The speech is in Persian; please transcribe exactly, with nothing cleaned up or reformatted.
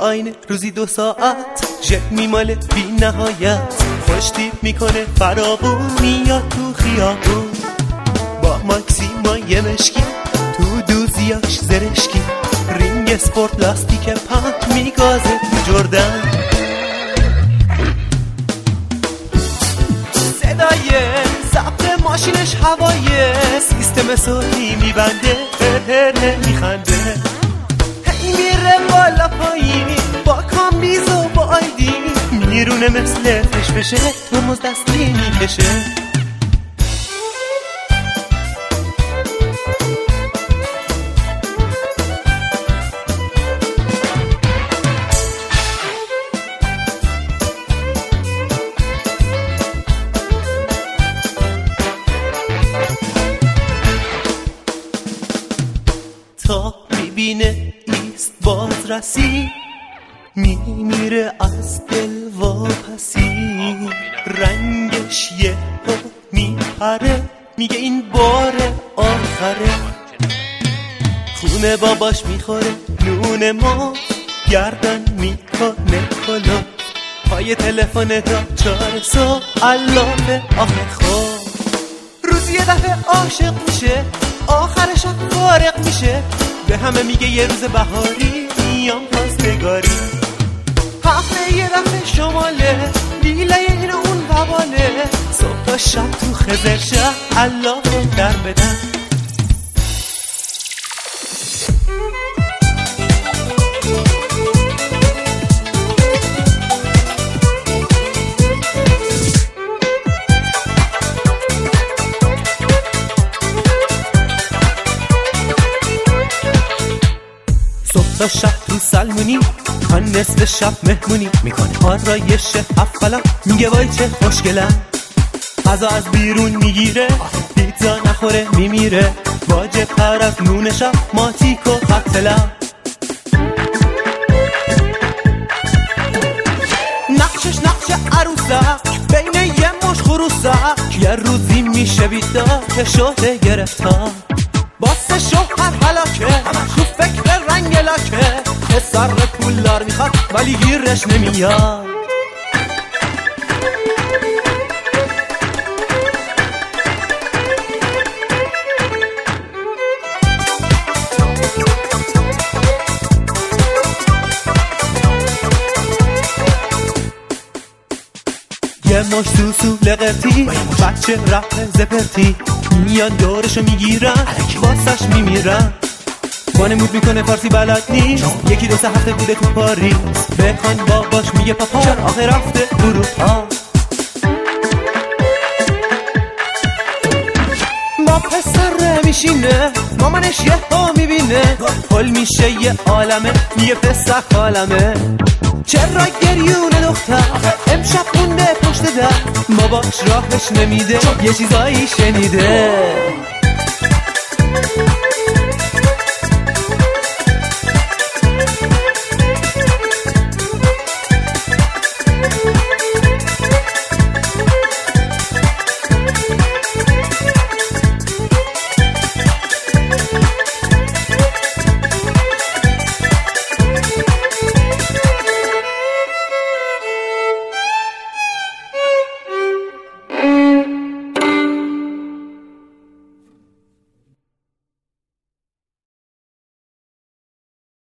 آینه روزی دو ساعت ژت میماله بی نهایت، خوش تیپ میکنه فراغون، میاد تو خیابون با ماکسیمای مشکی، تو دوزیاش زرشکی، رینگ اسپورت لاستیک پمپ میگازه جردن، صدای ضبط ماشینش هوایه، سیستم صوتی میبنده، هر هر میخنده، هی میره بالا پایین با کامبیز و با آیدی، میرونه مثل فشفشه ترمز دستی میکشه. تا میبینه ایست بازرسی، میمیره از دل واپسی، رنگش یه ها میپره، میگه این بار آخره، خونه باباش میخوره نون ما، گردن میکنه کلا، پای تلفن تا چهار صبح علافه آخه خواب، روزی یه دفعه عاشق میشه، آخرش هم فارق میشه، به همه میگه یه روز بهاری میام خواستگاری، هفته یه دفعه شماله، لیله این اون وباله، صبح تا شب تو خزرشه الله در بدن. تا شب تو سلمونی، تا نصف شب مهمونی میکنه، آرایش افلا میگه وای چه خوشگلم، غذا از بیرون میگیره، پیتزا نخوره میمیره، واجب تر از نون شب ماتیک و خطلم، نقشش نقش عروسک بین یه مش خروسک، یه روزی میشه بیدار که شده گرفتار، باسه شوهر هلاکه تو فکر رنگ لاکه، پسر پولدار میخواد ولی گیرش نمیاد، یه مش سوسو لقرتی، بچه رفت زپرتی، میان دورشو میگیرن واسش میمیرن، وانمود میکنه فارسی بلد نیست، یکی دو سه هفته بوده تو پاریس، بخوان باباش میگه پاپا چرا آخه رفته اروپا، با پسر میشینه، مامانش یه ها میبینه، حل میشه یه عالمه، میگه پسر خالمه، چرا گریون دختر امشب خونده پشت در، باباش راهش نمیده یه چیزایی شنیده.